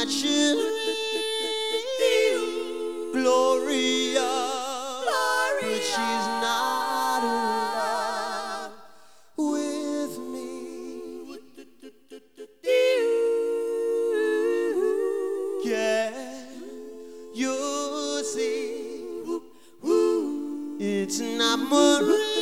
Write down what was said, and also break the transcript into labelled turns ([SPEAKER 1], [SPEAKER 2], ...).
[SPEAKER 1] should Gloria, but she's not in love with me. Yeah, you see, it's not Maria.